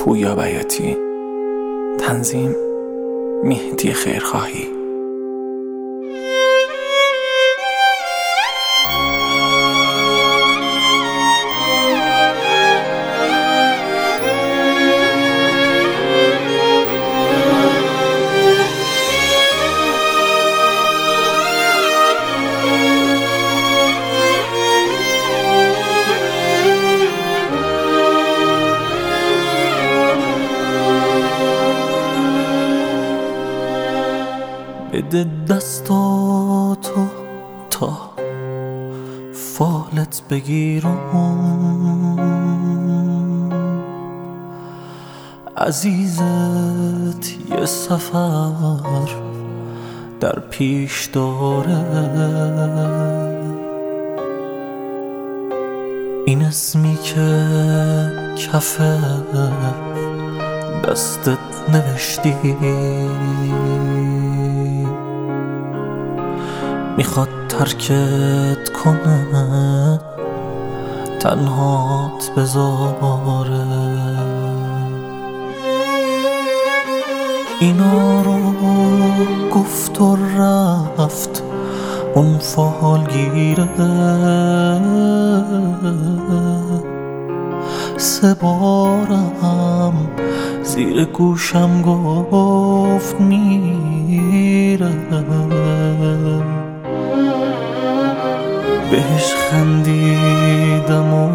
پویا بیاتی. تنظیم مهدی خیرخواهی. بده دستاتو تا فالت بگیرم، عزیزت یه سفر در پیش داره. این اسمی که کف دستت نوشتی میخواد ترکت کنه، تنهات بذاره. اینا رو گفت و رفت اون فالگیره، 3 بارم زیر گوشم گفت میره. بهش خندیدم و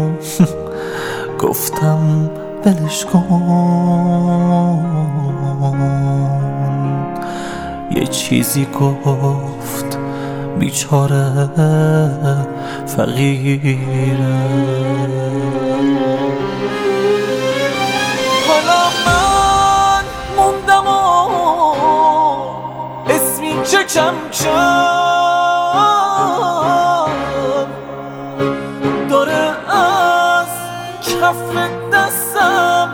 گفتم ولش کن. یه چیزی گفت بیچاره فقیره. حالا من موندم و اسمی که کم داره از کف دستم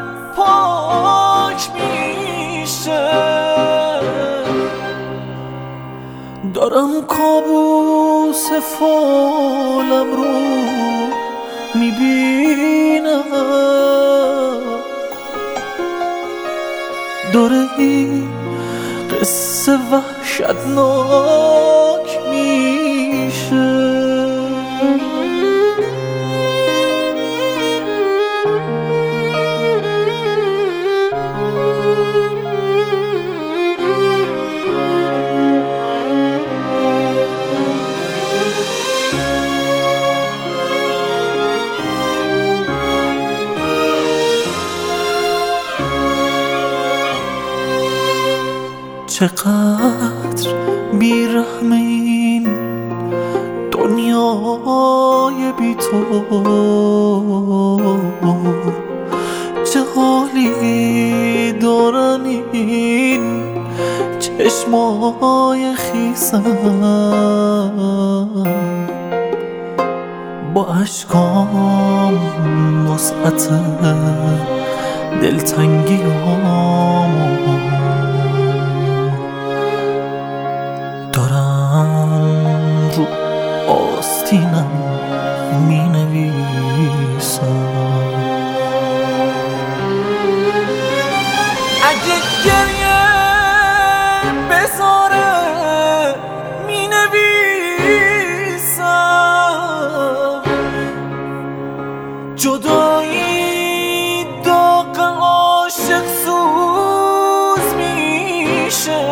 پاک میشه. دارم کابوس فالم رو میبینم، داره این قصه وحشتناک میشه. چقدر بیرحم این دنیای بی تو، چه حالی دارن این چشمای خیسم. با اشکام وسعت دلتنگیام دارم رو آستینم می نویسم. اگه گریه بذاره می نویسم. جدایی داغ عاشق سوز میشه.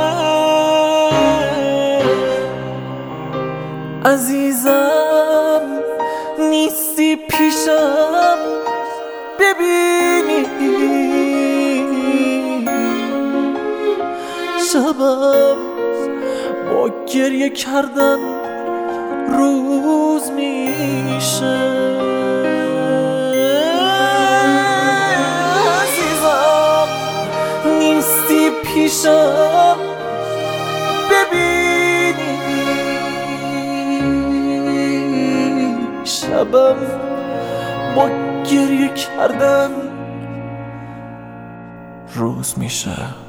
عزیزم نیستی پیشم ببینی، شبم با گریه کردن روز میشه. عزیزم نیستی پیشم ببینی، شبم با گریه کردن روز میشه.